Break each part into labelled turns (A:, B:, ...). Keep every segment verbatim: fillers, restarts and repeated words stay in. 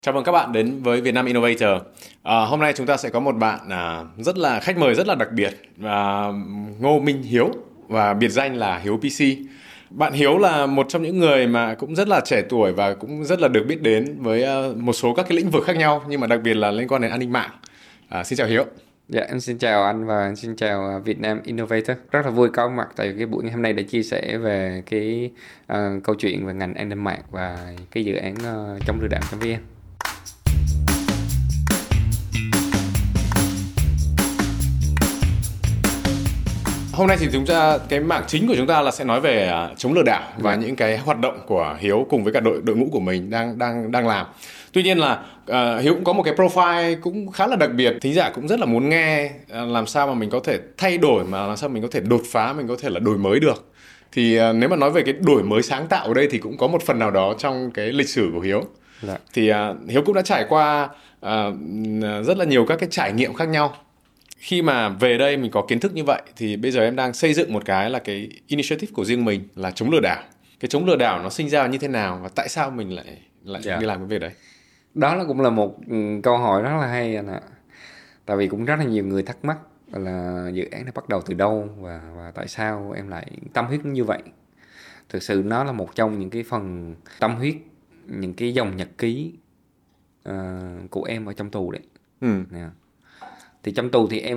A: Chào mừng các bạn đến với Vietnam Innovator. À, hôm nay chúng ta sẽ có một bạn à, rất là khách mời rất là đặc biệt, à, Ngô Minh Hiếu, và biệt danh là Hiếu pê xê. Bạn Hiếu là một trong những người mà cũng rất là trẻ tuổi và cũng rất là được biết đến với à, một số các cái lĩnh vực khác nhau, nhưng mà đặc biệt là liên quan đến an ninh mạng. À, xin chào Hiếu.
B: Dạ, em xin chào anh và em xin chào uh, Vietnam Innovator. Rất là vui có mặt tại cái buổi ngày hôm nay để chia sẻ về cái uh, câu chuyện về ngành an ninh mạng và cái dự án uh, chống lừa đảo.vn.
A: Hôm nay thì chúng ta cái mảng chính của chúng ta là sẽ nói về à, chống lừa đảo và
B: Dạ.
A: những cái hoạt động của Hiếu cùng với cả đội đội ngũ của mình đang đang đang làm. Tuy nhiên là à, Hiếu cũng có một cái profile cũng khá là đặc biệt, thính giả cũng rất là muốn nghe à, làm sao mà mình có thể thay đổi, mà làm sao mình có thể đột phá, mình có thể là đổi mới được. Thì à, nếu mà nói về cái đổi mới sáng tạo ở đây thì cũng có một phần nào đó trong cái lịch sử của Hiếu.
B: Dạ.
A: Thì à, Hiếu cũng đã trải qua à, rất là nhiều các cái trải nghiệm khác nhau. Khi mà về đây mình có kiến thức như vậy thì bây giờ em đang xây dựng một cái là cái initiative của riêng mình là chống lừa đảo. Cái chống lừa đảo nó sinh ra như thế nào và tại sao mình lại lại
B: Dạ.
A: đi làm cái việc đấy?
B: Đó là cũng là một ừ, câu hỏi rất là hay anh ạ. Tại vì cũng rất là nhiều người thắc mắc là dự án này bắt đầu từ đâu và và tại sao em lại tâm huyết như vậy. Thực sự nó là một trong những cái phần tâm huyết, những cái dòng nhật ký uh, của em ở trong tù đấy.
A: Ừ.
B: Nè. Thì trong tù thì em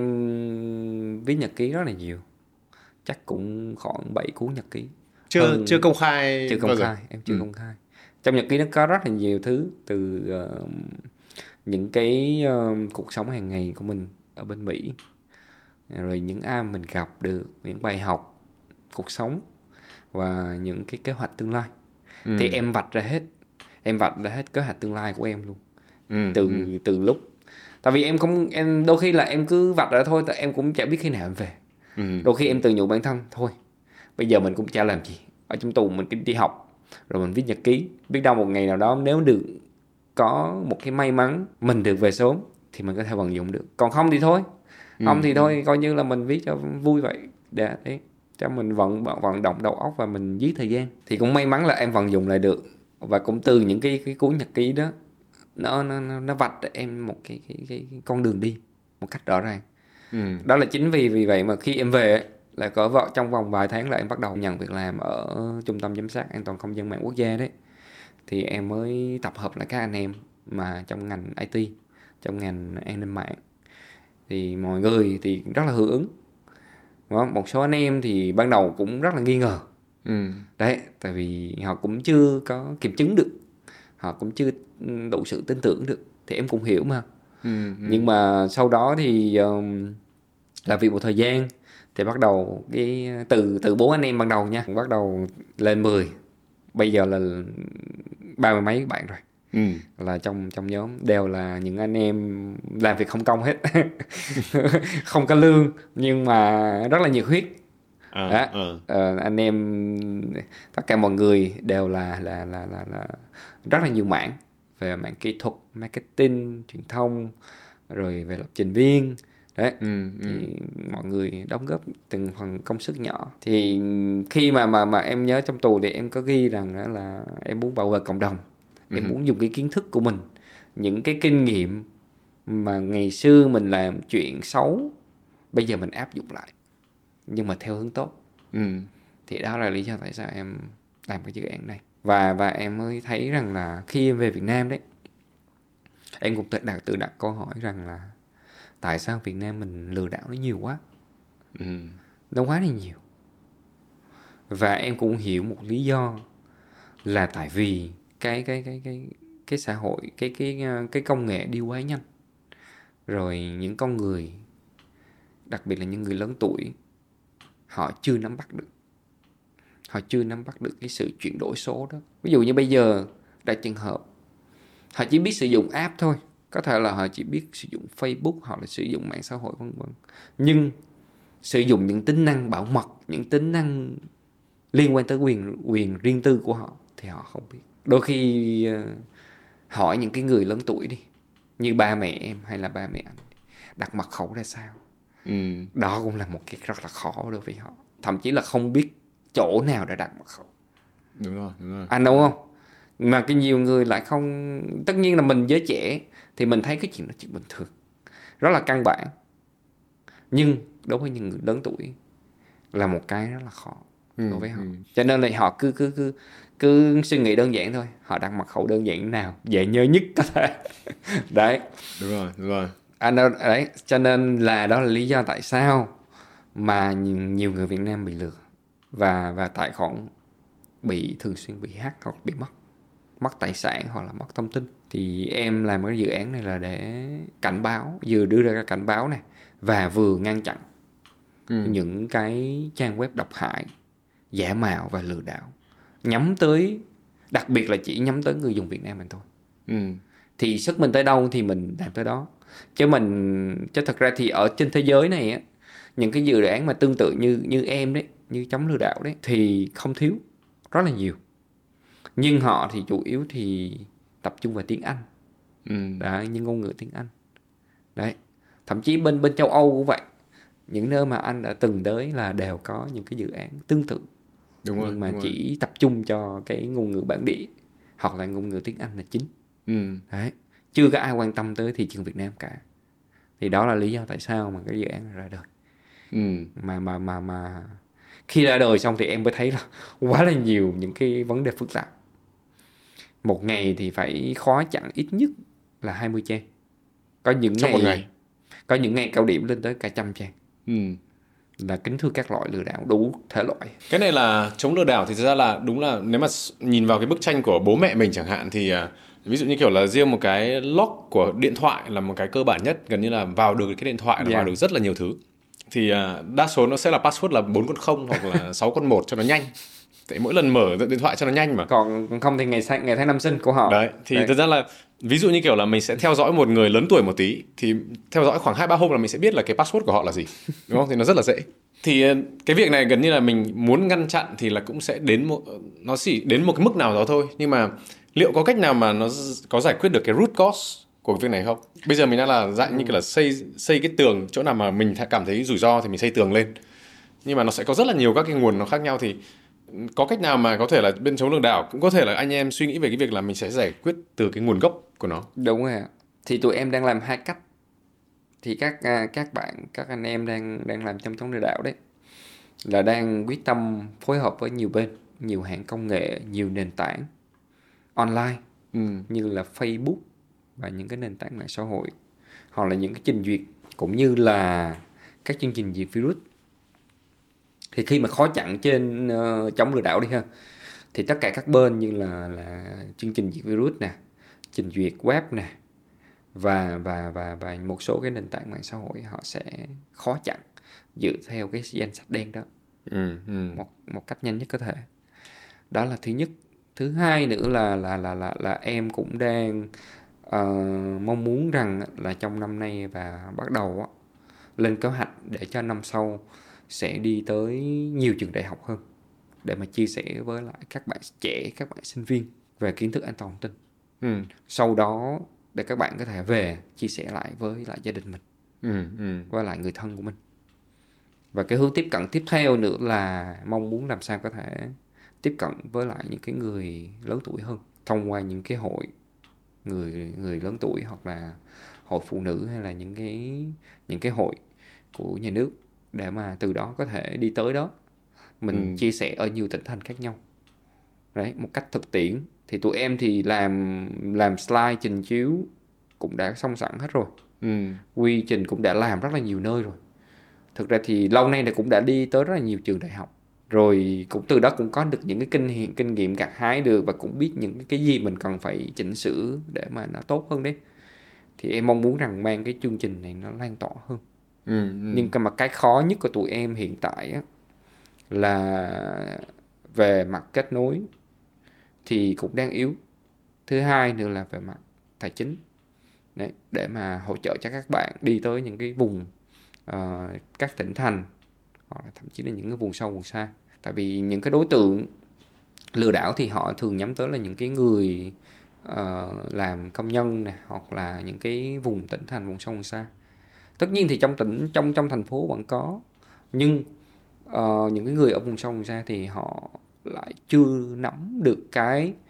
B: viết nhật ký rất là nhiều, chắc cũng khoảng bảy cuốn nhật ký.
A: Chưa
B: Hơn,
A: chưa công khai
B: chưa công
A: bao giờ.
B: khai, em chưa
A: Ừ.
B: công khai. Trong nhật ký nó có rất là nhiều thứ, từ uh, những cái uh, cuộc sống hàng ngày của mình ở bên Mỹ, rồi những ai mình gặp được, những bài học cuộc sống và những cái kế hoạch tương lai.
A: Ừ.
B: Thì em vạch ra hết, em vạch ra hết kế hoạch tương lai của em luôn.
A: Ừ.
B: Từ
A: Ừ.
B: từ lúc, tại vì em không em đôi khi là em cứ vạch ra thôi, tại em cũng chả biết khi nào em về.
A: Ừ.
B: Đôi khi em tự nhủ bản thân thôi, bây giờ mình cũng chả làm gì ở trong tù, mình cứ đi học rồi mình viết nhật ký, biết đâu một ngày nào đó nếu được có một cái may mắn mình được về sớm thì mình có thể vận dụng được, còn không thì thôi.
A: Ừ.
B: Không thì
A: Ừ.
B: thôi, coi như là mình viết cho vui vậy, để đấy cho mình vận vận động đầu óc và mình giết thời gian. Thì cũng may mắn là em vận dụng lại được, và cũng từ những cái cái cuốn nhật ký đó, nó nó nó vạch cho em một cái, cái cái cái con đường đi một cách rõ ràng.
A: Ừ.
B: Đó là chính vì vì vậy mà khi em về ấy, là cỡ vợ trong vòng vài tháng là em bắt đầu nhận việc làm ở trung tâm giám sát an toàn không gian mạng quốc gia đấy. Thì em mới tập hợp lại các anh em mà trong ngành i tê, trong ngành an ninh mạng. Thì mọi người thì rất là hưởng ứng. Đó, một số anh em thì ban đầu cũng rất là nghi ngờ.
A: Ừ.
B: Đấy, tại vì họ cũng chưa có kiểm chứng được, họ cũng chưa đủ sự tin tưởng được. Thì em cũng hiểu mà.
A: Ừ. Ừ.
B: Nhưng mà sau đó thì um, làm việc một thời gian thì bắt đầu cái từ từ bốn anh em ban đầu nha, bắt đầu lên mười, bây giờ là ba mươi mấy bạn rồi.
A: Ừ.
B: Là trong trong nhóm đều là những anh em làm việc không công hết. Không có lương nhưng mà rất là nhiệt huyết.
A: À,
B: Đó.
A: à.
B: Ờ, anh em tất cả mọi người đều là là là là, là rất là nhiều mảng, về mảng kỹ thuật, marketing, truyền thông, rồi về lập trình viên. Đấy.
A: Ừ. Ừ.
B: Thì mọi người đóng góp từng phần công sức nhỏ. Thì khi mà mà mà em nhớ trong tù thì em có ghi rằng đó là em muốn bảo vệ cộng đồng. Em
A: Ừ.
B: muốn dùng cái kiến thức của mình, những cái kinh nghiệm mà ngày xưa mình làm chuyện xấu, bây giờ mình áp dụng lại nhưng mà theo hướng tốt.
A: Ừ.
B: Thì đó là lý do tại sao em làm cái dự án này. Và và em mới thấy rằng là khi em về Việt Nam đấy, em cũng tự đặt tự đặt câu hỏi rằng là tại sao Việt Nam mình lừa đảo nó nhiều quá.
A: Ừ.
B: Nó quá là nhiều. Và em cũng hiểu một lý do là tại vì cái cái cái cái cái xã hội, cái cái cái công nghệ đi quá nhanh. Rồi những con người, đặc biệt là những người lớn tuổi, họ chưa nắm bắt được. Họ chưa nắm bắt được cái sự chuyển đổi số đó. Ví dụ như bây giờ đại trường hợp họ chỉ biết sử dụng app thôi, có thể là họ chỉ biết sử dụng Facebook hoặc là sử dụng mạng xã hội vân vân, nhưng sử dụng những tính năng bảo mật, những tính năng liên quan tới quyền quyền riêng tư của họ thì họ không biết. Đôi khi uh, hỏi những cái người lớn tuổi đi, như ba mẹ em hay là ba mẹ anh, đặt mật khẩu ra sao.
A: Ừ.
B: Đó cũng là một cái rất là khó đối với họ. Thậm chí là không biết chỗ nào để đặt mật khẩu.
A: Đúng rồi, đúng rồi.
B: Anh đúng không? Mà cái nhiều người lại không, tất nhiên là mình giới trẻ thì mình thấy cái chuyện đó chuyện bình thường, rất là căn bản. Nhưng đối với những người lớn tuổi là một cái rất là khó
A: ừ,
B: đối với họ.
A: ừ.
B: Cho nên là họ cứ cứ cứ cứ suy nghĩ đơn giản thôi, họ đặt mật khẩu đơn giản nào dễ nhớ nhất có thể. Đấy,
A: Đúng rồi, đúng rồi.
B: anh đâu đấy, cho nên là đó là lý do tại sao mà nhiều, nhiều người Việt Nam bị lừa và và tài khoản bị thường xuyên bị hack hoặc bị mất mất tài sản hoặc là mất thông tin. Thì em làm cái dự án này là để cảnh báo, vừa đưa ra cái cảnh báo này và vừa ngăn chặn ừ. những cái trang web độc hại, giả mạo và lừa đảo, nhắm tới, đặc biệt là chỉ nhắm tới người dùng Việt Nam mình thôi.
A: Ừ.
B: Thì sức mình tới đâu thì mình làm tới đó. Chứ mình chứ thật ra thì ở trên thế giới này á, những cái dự án mà tương tự như như em đấy, như chống lừa đảo đấy thì không thiếu, rất là nhiều. Nhưng họ thì chủ yếu thì tập trung vào tiếng Anh. Ừ. Đấy, những ngôn ngữ tiếng Anh. Đấy. Thậm chí bên bên châu Âu cũng vậy. Những nơi mà anh đã từng tới là đều có những cái dự án tương tự. Đúng rồi, nhưng mà đúng chỉ rồi. Tập trung cho cái ngôn ngữ bản địa hoặc là ngôn ngữ tiếng Anh là chính. Ừ. Đấy. Chưa có ai quan tâm tới thị trường Việt Nam cả. Thì đó là lý do tại sao mà cái dự án này ra đời. Ừ. Mà mà mà mà khi ra đời xong thì em mới thấy là quá là nhiều những cái vấn đề phức tạp. Một ngày thì phải khóa chặn ít nhất là hai mươi trang. Có những
A: trong
B: ngày,
A: một ngày
B: có những ngày cao điểm lên tới cả trăm trang.
A: Ừ.
B: Là kính thưa các loại lừa đảo đủ thể loại.
A: Cái này là chống lừa đảo thì thực ra là đúng là nếu mà nhìn vào cái bức tranh của bố mẹ mình chẳng hạn thì ví dụ như kiểu là riêng một cái lock của điện thoại là một cái cơ bản nhất, gần như là vào được cái điện thoại là yeah. vào được rất là nhiều thứ. Thì đa số nó sẽ là password là bốn con không hoặc là sáu con một cho nó nhanh. Tại mỗi lần mở điện thoại cho nó nhanh mà.
B: Còn không thì ngày ngày tháng năm sinh của họ.
A: Đấy, thì Đấy. thực ra là ví dụ như kiểu là mình sẽ theo dõi một người lớn tuổi một tí thì theo dõi khoảng hai ba hôm là mình sẽ biết là cái password của họ là gì. Đúng không? Thì nó rất là dễ. Thì cái việc này gần như là mình muốn ngăn chặn thì là cũng sẽ đến một, nó chỉ đến một cái mức nào đó thôi. Nhưng mà liệu có cách nào mà nó có giải quyết được cái root cause của việc này không? Bây giờ mình đang là dạng ừ. như kiểu là xây xây cái tường, chỗ nào mà mình cảm thấy rủi ro thì mình xây tường lên. Nhưng mà nó sẽ có rất là nhiều các cái nguồn nó khác nhau, thì có cách nào mà có thể là bên chống lừa đảo cũng có thể là anh em suy nghĩ về cái việc là mình sẽ giải quyết từ cái nguồn gốc của nó.
B: Đúng rồi ạ. Thì tụi em đang làm hai cách. Thì các các bạn, các anh em đang đang làm trong chống lừa đảo đấy là đang quyết tâm phối hợp với nhiều bên, nhiều hãng công nghệ, nhiều nền tảng online ừ. như là Facebook và những cái nền tảng mạng xã hội, hoặc là những cái trình duyệt cũng như là các chương trình diệt virus. Thì khi mà khó chặn trên uh, chống lừa đảo đi ha, thì tất cả các bên như là là chương trình diệt virus nè, trình duyệt web nè và và và và một số cái nền tảng mạng xã hội họ sẽ khó chặn dựa theo cái danh sách đen đó. Ừ, ừ. một một cách nhanh nhất có thể. Đó là thứ nhất. Thứ hai nữa là là là là là em cũng đang uh, mong muốn rằng là trong năm nay và bắt đầu á, lên kế hoạch để cho năm sau sẽ đi tới nhiều trường đại học hơn để mà chia sẻ với lại các bạn trẻ, các bạn sinh viên về kiến thức an toàn thông tin. Ừ. Sau đó để các bạn có thể về chia sẻ lại với lại gia đình mình, ừ, ừ. với lại người thân của mình. Và cái hướng tiếp cận tiếp theo nữa là mong muốn làm sao có thể tiếp cận với lại những cái người lớn tuổi hơn thông qua những cái hội người người lớn tuổi hoặc là hội phụ nữ hay là những cái những cái hội của nhà nước, để mà từ đó có thể đi tới đó mình ừ. chia sẻ ở nhiều tỉnh thành khác nhau. Đấy, một cách thực tiễn. Thì tụi em thì làm làm slide trình chiếu cũng đã xong sẵn hết rồi. Ừ. Quy trình cũng đã làm rất là nhiều nơi rồi. Thực ra thì lâu nay này cũng đã đi tới rất là nhiều trường đại học. Rồi cũng từ đó cũng có được những cái kinh nghiệm, kinh nghiệm gặt hái được, và cũng biết những cái gì mình cần phải chỉnh sửa để mà nó tốt hơn đấy. Thì em mong muốn rằng mang cái chương trình này nó lan tỏa hơn. Ừ, ừ. Nhưng mà cái khó nhất của tụi em hiện tại á, là về mặt kết nối thì cũng đang yếu. Thứ hai nữa là về mặt tài chính. Đấy, để mà hỗ trợ cho các bạn đi tới những cái vùng uh, các tỉnh thành hoặc là thậm chí là những cái vùng sâu vùng xa. Tại vì những cái đối tượng lừa đảo thì họ thường nhắm tới là những cái người uh, làm công nhân này, hoặc là những cái vùng tỉnh thành vùng sâu vùng xa. Tất nhiên thì trong tỉnh trong trong thành phố vẫn có, nhưng uh, những cái người ở vùng sâu vùng xa thì họ lại chưa nắm được cái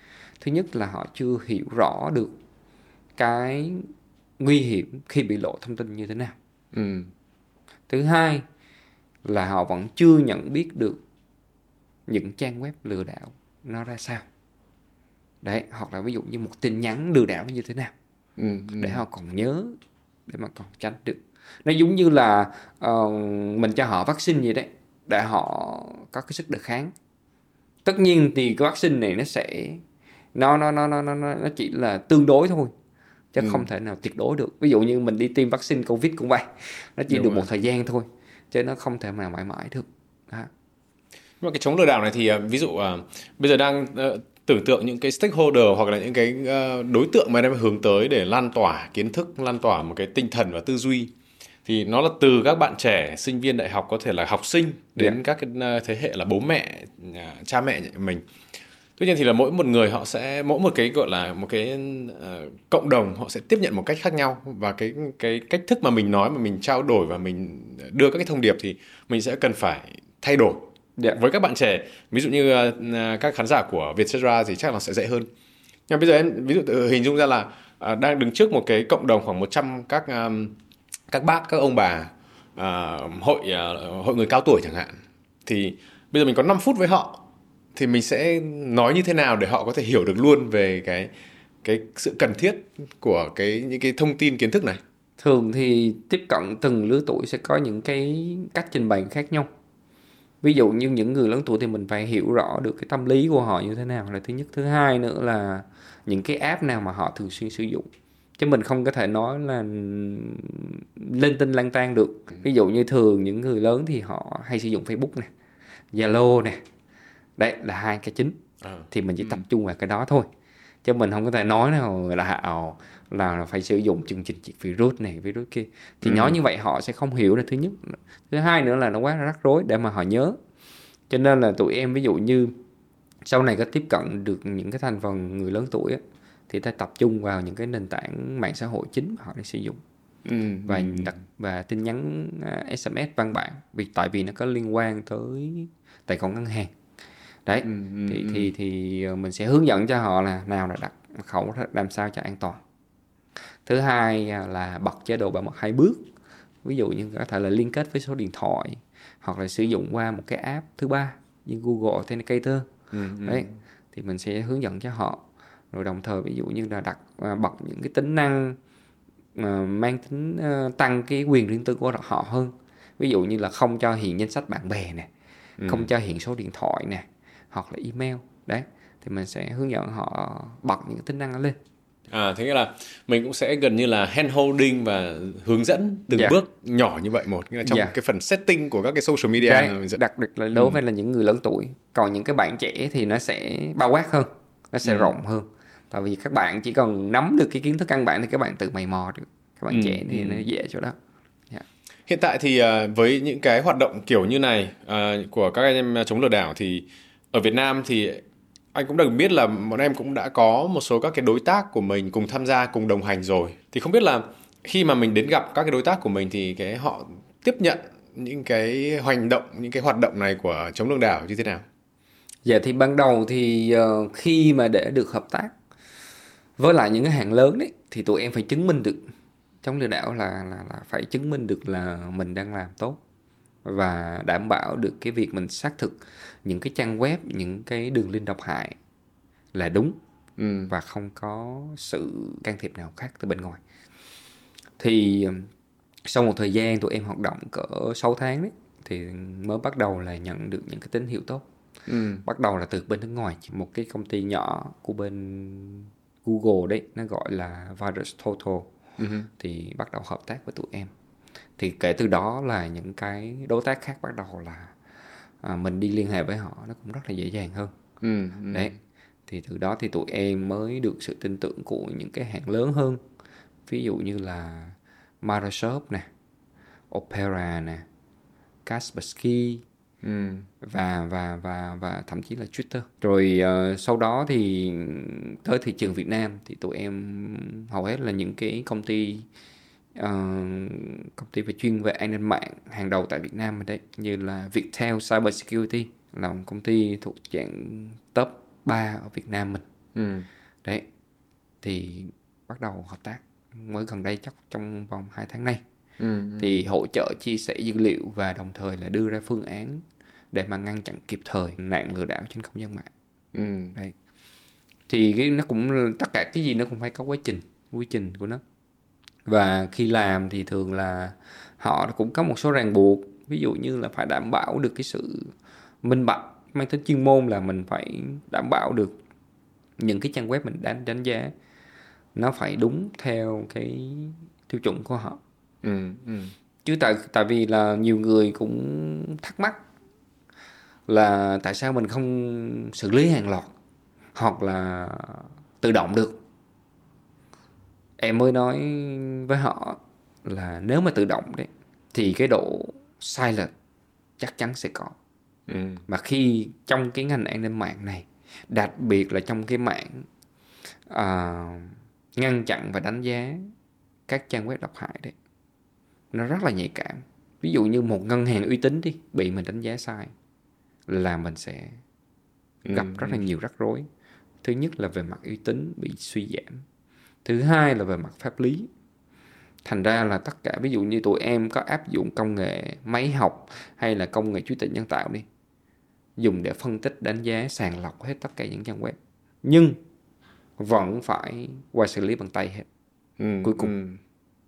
B: Thứ nhất là họ chưa hiểu rõ được cái nguy hiểm khi bị lộ thông tin như thế nào.
A: Ừ.
B: Thứ hai là họ vẫn chưa nhận biết được những trang web lừa đảo nó ra sao. Đấy, hoặc là ví dụ như một tin nhắn lừa đảo nó như thế nào.
A: Ừ. Ừ.
B: Để họ còn nhớ, để mà còn tránh được. Nó giống như là uh, mình cho họ vaccine vậy đấy, để họ có cái sức đề kháng. Tất nhiên thì cái vaccine này nó sẽ nó nó nó nó nó nó chỉ là tương đối thôi, chứ
A: Ừ.
B: không thể nào tuyệt đối được. Ví dụ như mình đi tiêm vaccine Covid cũng vậy, nó chỉ
A: Đúng
B: được
A: rồi.
B: một thời gian thôi, chứ nó không thể mà mãi mãi được. Đó.
A: Nhưng mà cái chống lừa đảo này thì à, ví dụ à, bây giờ đang à, tưởng tượng những cái stakeholder hoặc là những cái à, đối tượng mà đang hướng tới để lan tỏa kiến thức, lan tỏa một cái tinh thần và tư duy, thì nó là từ các bạn trẻ, sinh viên đại học, có thể là học sinh, đến
B: Yeah.
A: các cái à, thế hệ là bố mẹ, à, cha mẹ mình. Tuy nhiên thì là mỗi một người họ sẽ, mỗi một cái gọi là một cái uh, cộng đồng họ sẽ tiếp nhận một cách khác nhau, và cái cái cách thức mà mình nói, mà mình trao đổi và mình đưa các cái thông điệp thì mình sẽ cần phải thay đổi.
B: Yeah.
A: Với các bạn trẻ, ví dụ như uh, các khán giả của Vietcetera thì chắc là sẽ dễ hơn. Nhưng bây giờ em ví dụ tự hình dung ra là uh, đang đứng trước một cái cộng đồng khoảng một trăm các um, các bác, các ông bà, uh, hội uh, hội người cao tuổi chẳng hạn, thì bây giờ mình có năm phút với họ, thì mình sẽ nói như thế nào để họ có thể hiểu được luôn về cái cái sự cần thiết của cái những cái thông tin kiến thức này?
B: Thường thì tiếp cận từng lứa tuổi sẽ có những cái cách trình bày khác nhau. Ví dụ như những người lớn tuổi thì mình phải hiểu rõ được cái tâm lý của họ như thế nào là thứ nhất. Thứ hai nữa là những cái app nào mà họ thường xuyên sử dụng. Chứ mình không có thể nói là linh tinh lang tan được. Ví dụ như thường những người lớn thì họ hay sử dụng Facebook nè, Zalo nè. Đấy là hai cái chính. À, thì mình chỉ ừ. tập trung vào cái đó thôi. Chứ mình không có thể nói nào là ồ, là phải sử dụng chương trình diệt virus này, virus kia. Thì ừ. nói như vậy họ sẽ không hiểu là thứ nhất. Thứ hai nữa là nó quá rắc rối để mà họ nhớ. Cho nên là tụi em ví dụ như sau này có tiếp cận được những cái thành phần người lớn tuổi á, thì ta tập trung vào những cái nền tảng mạng xã hội chính họ đang sử dụng. Ừ. Và, đặt, và tin nhắn ét em ét văn bản, vì tại vì nó có liên quan tới tài khoản ngân hàng. Đấy, ừ, ừ, thì, ừ. thì thì mình sẽ hướng dẫn cho họ là nào là đặt mật khẩu làm sao cho an toàn. Thứ hai là bật chế độ bảo mật hai bước. Ví dụ như có thể là liên kết với số điện thoại, hoặc là sử dụng qua một cái app thứ ba như Google Authenticator. Ừ, đấy, ừ. Thì mình sẽ hướng dẫn cho họ. Rồi đồng thời ví dụ như là đặt bật những cái tính năng mà mang tính uh, tăng cái quyền riêng tư của họ hơn. Ví dụ như là không cho hiện danh sách bạn bè nè, ừ. không cho hiện số điện thoại nè, hoặc là email. Đấy, thì mình sẽ hướng dẫn họ bật những tính năng đó lên.
A: À, thế nghĩa là mình cũng sẽ gần như là hand holding và hướng dẫn từng yeah. bước nhỏ như vậy một, nghĩa là trong yeah. cái phần setting của các cái social media.
B: Đấy, mình sẽ... đặc biệt là đối với ừ. là những người lớn tuổi. Còn những cái bạn trẻ thì nó sẽ bao quát hơn, nó sẽ ừ. rộng hơn. Tại vì các bạn chỉ cần nắm được cái kiến thức căn bản thì các bạn tự mày mò được. Các bạn ừ. trẻ thì ừ. nó dễ chỗ đó. Yeah.
A: Hiện tại thì uh, với những cái hoạt động kiểu như này uh, của các anh em chống lừa đảo thì ở Việt Nam thì anh cũng được biết là bọn em cũng đã có một số các cái đối tác của mình cùng tham gia, cùng đồng hành rồi. Thì không biết là khi mà mình đến gặp các cái đối tác của mình thì cái họ tiếp nhận những cái hành động, những cái hoạt động này của chống lừa đảo như thế nào?
B: Dạ thì ban đầu thì uh, khi mà để được hợp tác với lại những cái hãng lớn đấy, thì tụi em phải chứng minh được chống lừa đảo là, là, là phải chứng minh được là mình đang làm tốt, và đảm bảo được cái việc mình xác thực những cái trang web, những cái đường link độc hại là đúng ừ. và không có sự can thiệp nào khác từ bên ngoài. Thì sau một thời gian tụi em hoạt động cỡ sáu tháng đấy, thì mới bắt đầu là nhận được những cái tín hiệu tốt. Ừ. Bắt đầu là từ bên nước ngoài, một cái công ty nhỏ của bên Google đấy, nó gọi là VirusTotal, ừ. thì bắt đầu hợp tác với tụi em. Thì kể từ đó là những cái đối tác khác bắt đầu là à, mình đi liên hệ với họ nó cũng rất là dễ dàng hơn. Ừ, ừ. Đấy, thì từ đó thì tụi em mới được sự tin tưởng của những cái hãng lớn hơn. Ví dụ như là Microsoft nè, Opera nè, Kaspersky, ừ. và, và, và, và thậm chí là Twitter. Rồi uh, sau đó thì tới thị trường Việt Nam thì tụi em hầu hết là những cái công ty Uh, công ty về chuyên về an ninh mạng hàng đầu tại Việt Nam đấy, như là Viettel Cyber Security, là một công ty thuộc dạng top ba ở Việt Nam mình.
A: Ừ.
B: Đấy, thì bắt đầu hợp tác mới gần đây, chắc trong vòng hai tháng nay.
A: Ừ.
B: Thì hỗ trợ chia sẻ dữ liệu và đồng thời là đưa ra phương án để mà ngăn chặn kịp thời nạn lừa đảo trên không gian mạng.
A: Ừ.
B: Đấy. Thì cái nó cũng tất cả cái gì nó cũng phải có quá trình, quy trình của nó. Và khi làm thì thường là họ cũng có một số ràng buộc, ví dụ như là phải đảm bảo được cái sự minh bạch, mang tính chuyên môn là mình phải đảm bảo được những cái trang web mình đánh đánh giá nó phải đúng theo cái tiêu chuẩn của họ.
A: Ừ. Ừ.
B: Chứ tại tại vì là nhiều người cũng thắc mắc là tại sao mình không xử lý hàng loạt hoặc là tự động được. Em mới nói với họ là nếu mà tự động đấy thì cái độ sai lệch chắc chắn sẽ có.
A: Ừ.
B: Mà khi trong cái ngành an ninh mạng này, đặc biệt là trong cái mạng à, ngăn chặn và đánh giá các trang web độc hại đấy, nó rất là nhạy cảm. Ví dụ như một ngân hàng uy tín đi bị mình đánh giá sai là mình sẽ gặp rất là nhiều rắc rối. Thứ nhất là về mặt uy tín bị suy giảm, thứ hai là về mặt pháp lý. Thành ra là tất cả, ví dụ như tụi em có áp dụng công nghệ máy học hay là công nghệ trí tuệ nhân tạo đi, dùng để phân tích, đánh giá, sàng lọc hết tất cả những trang web, nhưng vẫn phải qua xử lý bằng tay hết.
A: Ừ.
B: Cuối cùng
A: Ừ.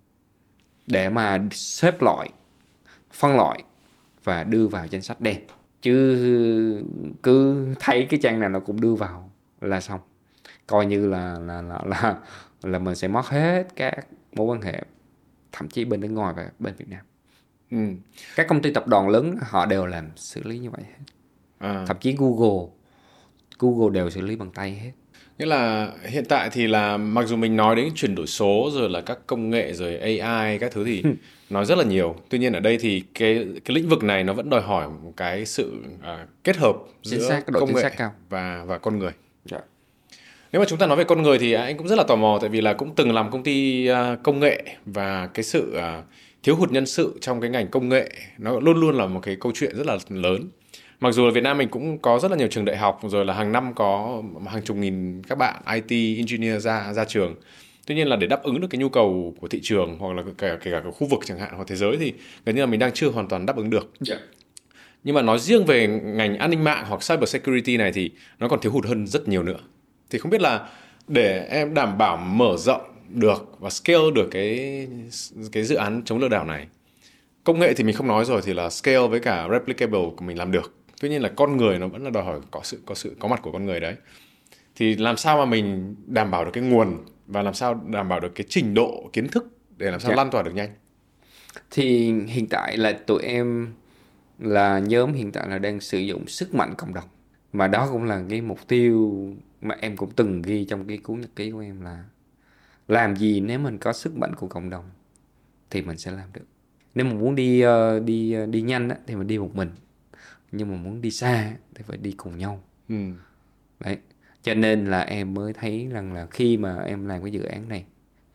B: để mà xếp loại, phân loại và đưa vào danh sách đen. Chứ cứ thấy cái trang nào nó cũng đưa vào là xong, coi như là là là là, là mình sẽ mất hết các mối quan hệ, thậm chí bên nước ngoài và bên Việt Nam.
A: Ừ.
B: Các công ty tập đoàn lớn họ đều làm xử lý như vậy hết.
A: À.
B: Thậm chí Google Google đều xử lý bằng tay hết.
A: Nghĩa là hiện tại thì là mặc dù mình nói đến chuyển đổi số rồi là các công nghệ rồi a i các thứ thì nói rất là nhiều. Tuy nhiên ở đây thì cái cái lĩnh vực này nó vẫn đòi hỏi một cái sự à, kết hợp
B: Chính
A: giữa
B: xác, độ
A: công
B: chính
A: nghệ
B: xác cao.
A: và và con người.
B: Dạ.
A: Nếu mà chúng ta nói về con người thì anh cũng rất là tò mò, tại vì là cũng từng làm công ty uh, công nghệ, và cái sự uh, thiếu hụt nhân sự trong cái ngành công nghệ nó luôn luôn là một cái câu chuyện rất là lớn. Mặc dù ở Việt Nam mình cũng có rất là nhiều trường đại học, rồi là hàng năm có hàng chục nghìn các bạn i tê engineer ra ra trường. Tuy nhiên là để đáp ứng được cái nhu cầu của thị trường hoặc là kể, kể cả cái khu vực chẳng hạn hoặc thế giới thì gần như là mình đang chưa hoàn toàn đáp ứng được.
B: Yeah.
A: Nhưng mà nói riêng về ngành an ninh mạng hoặc cyber security này thì nó còn thiếu hụt hơn rất nhiều nữa. Thì không biết là để em đảm bảo mở rộng được và scale được cái cái dự án chống lừa đảo này, công nghệ thì mình không nói rồi, thì là scale với cả replicable của mình làm được. Tuy nhiên là con người nó vẫn là đòi hỏi có sự có sự có mặt của con người đấy. Thì làm sao mà mình đảm bảo được cái nguồn và làm sao đảm bảo được cái trình độ kiến thức để làm sao
B: Yeah.
A: lan tỏa được nhanh?
B: Thì hiện tại là tụi em là nhóm hiện tại là đang sử dụng sức mạnh cộng đồng. Mà đó cũng là cái mục tiêu mà em cũng từng ghi trong cái cuốn nhật ký của em là làm gì nếu mình có sức mạnh của cộng đồng thì mình sẽ làm được. Nếu mà muốn đi uh, đi uh, đi nhanh á, thì mình đi một mình, nhưng mà muốn đi xa thì phải đi cùng nhau.
A: Ừ.
B: Đấy, cho nên là em mới thấy rằng là khi mà em làm cái dự án này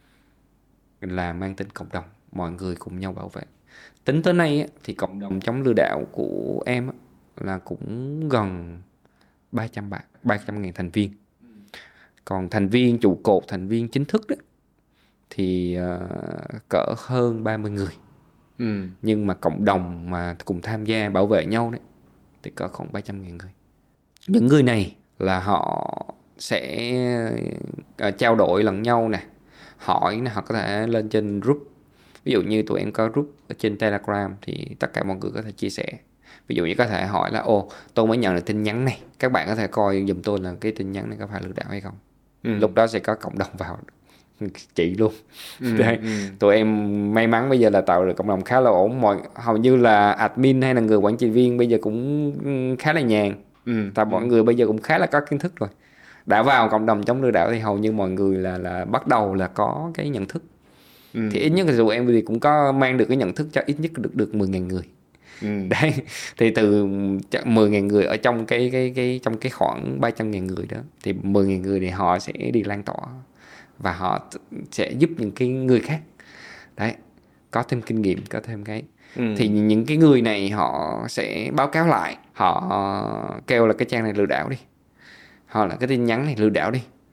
B: là mang tính cộng đồng, mọi người cùng nhau bảo vệ. Tính tới nay á, thì cộng đồng chống lừa đảo của em á, là cũng gần ba trăm bạn, ba trăm ngàn thành viên. Còn thành viên trụ cột, thành viên chính thức đó thì uh, cỡ hơn ba mươi người.
A: Ừ.
B: Nhưng mà cộng đồng mà cùng tham gia bảo vệ nhau đấy thì cỡ khoảng ba trăm ngàn người. Những người này là họ sẽ uh, trao đổi lẫn nhau nè, hỏi, họ có thể lên trên group. Ví dụ như tụi em có group ở trên Telegram thì tất cả mọi người có thể chia sẻ. Ví dụ như có thể hỏi là ồ, tôi mới nhận được tin nhắn này, các bạn có thể coi giùm tôi là cái tin nhắn này có phải lừa đảo hay không. Ừ. Lúc đó sẽ có cộng đồng vào chỉ luôn.
A: Ừ.
B: Đấy.
A: Ừ.
B: Tụi em may mắn bây giờ là tạo được cộng đồng khá là ổn. Mọi hầu như là admin hay là người quản trị viên bây giờ cũng khá là nhàn. Ừ. Tại mọi ừ. người bây giờ cũng khá là có kiến thức rồi. Đã vào cộng đồng chống lừa đảo thì hầu như mọi người là là bắt đầu là có cái nhận thức. Ừ. Thì ít nhất là tụi em thì cũng có mang được cái nhận thức cho ít nhất được được mười nghìn người. Ừ. Đấy, thì từ mười nghìn người ở trong cái cái cái trong cái khoảng ba trăm nghìn người đó thì mười nghìn người thì họ sẽ đi lan tỏa và họ sẽ giúp những cái người khác đấy có thêm kinh nghiệm, có thêm cái ừ. Thì những cái người này họ sẽ báo cáo lại, họ kêu là cái trang này lừa đảo đi, hoặc là cái tin nhắn này lừa đảo đi,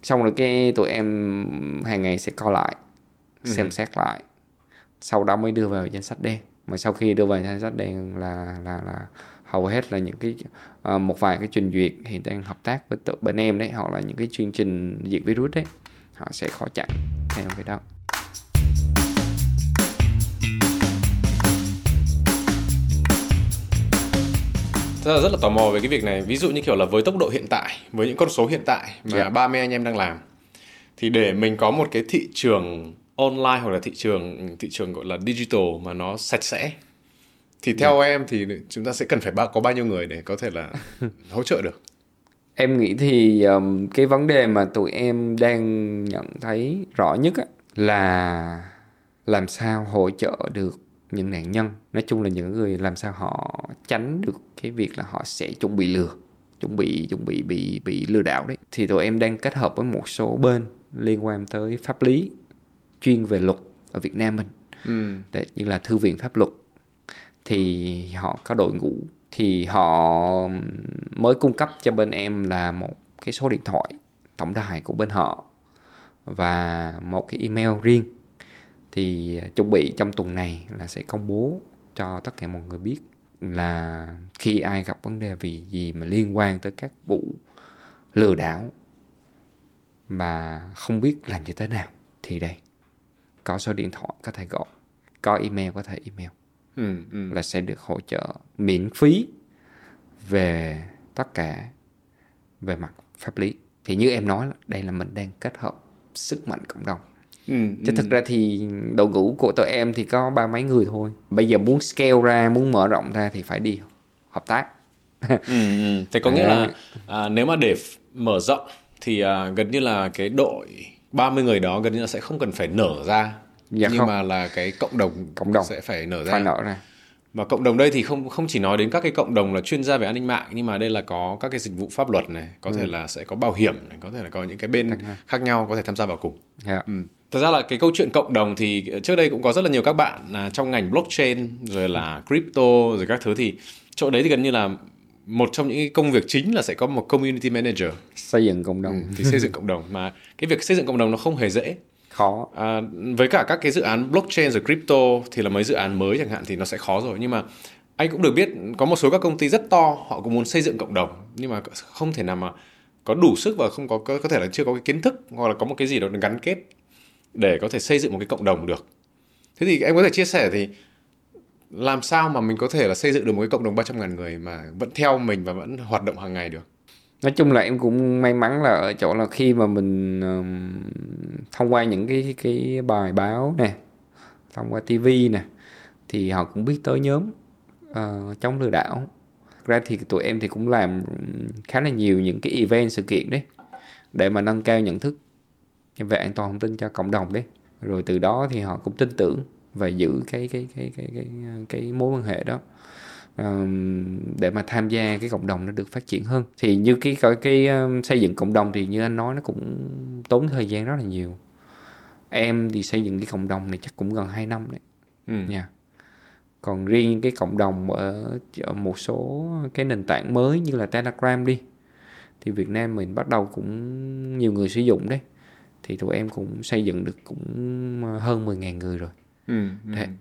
B: Xong rồi cái tụi em hàng ngày sẽ coi lại, xem
A: Ừ.
B: xét lại, sau đó mới đưa vào danh sách đen. Mà sau khi đưa vào danh sách đen là là là hầu hết là những cái ờ, một vài cái trình duyệt hiện đang hợp tác với tụi bên em đấy, hoặc là những cái chương trình diệt virus đấy, họ sẽ khó chặn theo cái đó.
A: Thật ra rất là tò mò về cái việc này. Ví dụ như kiểu là với tốc độ hiện tại, với những con số hiện tại mà
B: Dạ.
A: ba mươi anh em đang làm, thì để mình có một cái thị trường online hoặc là thị trường thị trường gọi là digital mà nó sạch sẽ, thì theo em thì chúng ta sẽ cần phải bao, có bao nhiêu người để có thể là hỗ trợ được?
B: Em nghĩ thì um, cái vấn đề mà tụi em đang nhận thấy rõ nhất á, là làm sao hỗ trợ được những nạn nhân, nói chung là những người làm sao họ tránh được cái việc là họ sẽ chuẩn bị lừa, chuẩn bị chuẩn bị bị bị lừa đảo đấy. Thì tụi em đang kết hợp với một số bên liên quan tới pháp lý chuyên về luật ở Việt Nam mình,
A: Ừ.
B: đấy, như là thư viện pháp luật. Thì họ có đội ngũ, thì họ mới cung cấp cho bên em là một cái số điện thoại tổng đài của bên họ và một cái email riêng. Thì chuẩn bị trong tuần này là sẽ công bố cho tất cả mọi người biết là khi ai gặp vấn đề vì gì mà liên quan tới các vụ lừa đảo mà không biết làm như thế nào, thì đây, có số điện thoại có thể gọi, có email có thể email,
A: Ừ. Ừ.
B: là sẽ được hỗ trợ miễn phí về tất cả về mặt pháp lý. Thì như em nói, đây là mình đang kết hợp sức mạnh cộng đồng.
A: Ừ.
B: Chứ thực ra thì đội ngũ của tụi em thì có ba mấy người thôi. Bây giờ muốn scale ra, muốn mở rộng ra thì phải đi hợp tác.
A: Ừ. Ừ. Thế có nghĩa là à, nếu mà để f- mở rộng thì à, gần như là cái đội ba mươi người đó gần như là sẽ không cần phải nở ra,
B: Dạ
A: nhưng
B: không,
A: mà là cái cộng đồng
B: cộng đồng
A: sẽ phải nở ra.
B: phải nở ra.
A: Và cộng đồng đây thì không không chỉ nói đến các cái cộng đồng là chuyên gia về an ninh mạng, nhưng mà đây là có các cái dịch vụ pháp luật này, có thể là sẽ có bảo hiểm này, có thể là có những cái bên khác nhau có thể tham gia vào cùng.
B: Dạ.
A: Ừ. Thật ra là cái câu chuyện cộng đồng thì trước đây cũng có rất là nhiều các bạn là trong ngành blockchain rồi là crypto rồi các thứ, thì chỗ đấy thì gần như là một trong những cái công việc chính là sẽ có một community manager,
B: Xây dựng cộng đồng.
A: ừ, thì xây dựng cộng đồng. Mà cái việc xây dựng cộng đồng nó không hề dễ.
B: Khó.
A: À, với cả các cái dự án blockchain rồi crypto thì là mấy dự án mới chẳng hạn thì nó sẽ khó rồi. Nhưng mà anh cũng được biết có một số các công ty rất to họ cũng muốn xây dựng cộng đồng, nhưng mà không thể nào mà có đủ sức và không có có, có thể là chưa có cái kiến thức hoặc là có một cái gì đó gắn kết để có thể xây dựng một cái cộng đồng được. Thế thì em có thể chia sẻ thì làm sao mà mình có thể là xây dựng được một cái cộng đồng ba trăm ngàn người mà vẫn theo mình và vẫn hoạt động hàng ngày được?
B: Nói chung là em cũng may mắn là ở chỗ là khi mà mình um, thông qua những cái cái bài báo nè, thông qua ti vi nè, thì họ cũng biết tới nhóm uh, chống lừa đảo. Thực ra thì tụi em thì cũng làm khá là nhiều những cái event, sự kiện đấy, để mà nâng cao nhận thức về an toàn thông tin cho cộng đồng đấy. Rồi từ đó thì họ cũng tin tưởng và giữ cái cái cái cái cái cái mối quan hệ đó, um, để mà tham gia cái cộng đồng nó được phát triển hơn. Thì như cái cái, cái um, xây dựng cộng đồng thì như anh nói, nó cũng tốn thời gian rất là nhiều. Em thì xây dựng cái cộng đồng này chắc cũng gần hai năm đấy.
A: Ừ.
B: Nha. Còn riêng cái cộng đồng ở, ở một số cái nền tảng mới như là Telegram đi, thì Việt Nam mình bắt đầu cũng nhiều người sử dụng đấy. Thì tụi em cũng xây dựng được cũng hơn mười nghìn người rồi.
A: Ừ. Ừ.
B: Thế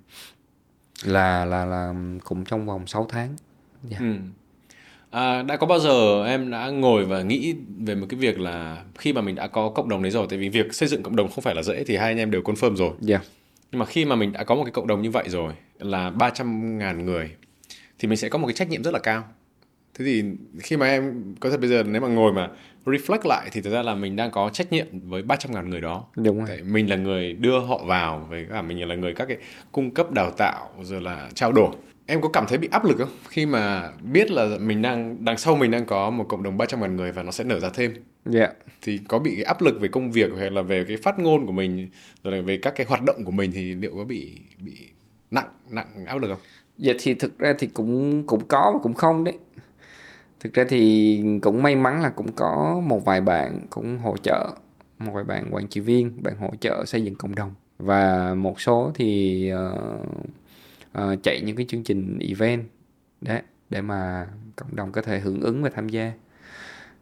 B: là là là cũng trong vòng sáu tháng. Yeah.
A: Ừ. À, đã có bao giờ em đã ngồi và nghĩ về một cái việc là khi mà mình đã có cộng đồng đấy rồi, tại vì việc xây dựng cộng đồng không phải là dễ thì hai anh em đều confirm rồi.
B: Yeah.
A: Nhưng mà khi mà mình đã có một cái cộng đồng như vậy rồi là ba trăm ngàn người thì mình sẽ có một cái trách nhiệm rất là cao. Thế thì khi mà em có thể bây giờ nếu mà ngồi mà reflect lại thì thực ra là mình đang có trách nhiệm với ba trăm ngàn người đó.
B: Đúng rồi.
A: Tại mình là người đưa họ vào, với cả mình là người các cái cung cấp đào tạo rồi là trao đổi. Em có cảm thấy bị áp lực không khi mà biết là mình đang đằng sau mình đang có một cộng đồng ba trăm ngàn người và nó sẽ nở ra thêm?
B: Yeah.
A: Thì có bị cái áp lực về công việc hay là về cái phát ngôn của mình rồi là về các cái hoạt động của mình thì liệu có bị bị nặng nặng áp lực không?
B: Dạ thì thực ra thì cũng cũng có và cũng không đấy. Thực ra thì cũng may mắn là cũng có một vài bạn cũng hỗ trợ, một vài bạn quản trị viên, bạn hỗ trợ xây dựng cộng đồng. Và một số thì uh, uh, chạy những cái chương trình event đấy, để mà cộng đồng có thể hưởng ứng và tham gia.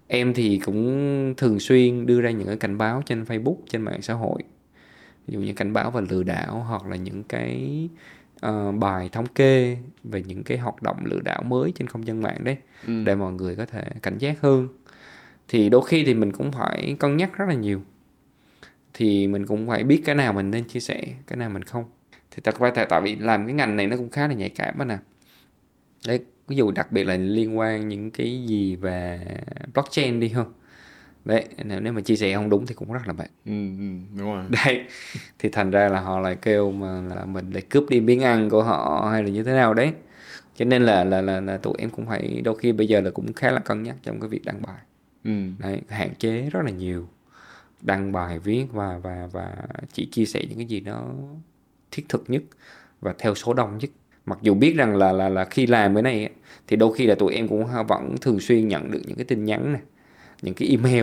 B: Em thì cũng thường xuyên đưa ra những cái cảnh báo trên Facebook, trên mạng xã hội. Ví dụ như cảnh báo về lừa đảo, hoặc là những cái uh, bài thống kê về những cái hoạt động lừa đảo mới trên không gian mạng đấy, ừ. để mọi người có thể cảnh giác hơn. Thì đôi khi thì mình cũng phải cân nhắc rất là nhiều. Thì mình cũng phải biết cái nào mình nên chia sẻ, cái nào mình không. Thì thật ra tại vì làm cái ngành này nó cũng khá là nhạy cảm đó nè. Đấy, ví dụ đặc biệt là liên quan những cái gì về blockchain đi không. Đấy, nếu mà chia sẻ không đúng thì cũng rất là bad.
A: Ừ, ừ, đúng rồi.
B: Đấy, thì thành ra là họ lại kêu mà là mình để cướp đi miếng ăn của họ hay là như thế nào đấy. Cho nên là là là, là tụi em cũng phải đôi khi bây giờ là cũng khá là cân nhắc trong cái việc đăng bài. Ừ. Đấy, hạn chế rất là nhiều. Đăng bài viết và và và chỉ chia sẻ những cái gì nó thiết thực nhất và theo số đông nhất. Mặc dù biết rằng là là là khi làm cái này thì đôi khi là tụi em cũng vẫn thường xuyên nhận được những cái tin nhắn này, những cái email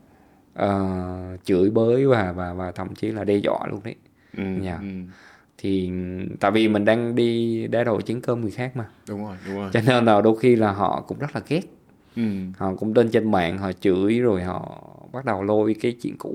B: uh, chửi bới và và và thậm chí là đe dọa luôn đấy. Ừ, yeah. ừ. Thì tại vì mình đang đi đá đồ chén cơm người khác mà.
A: Đúng rồi, đúng rồi.
B: Cho nên là đôi khi là họ cũng rất là ghét. Ừ. Họ cũng lên trên mạng họ chửi, rồi họ bắt đầu lôi cái chuyện cũ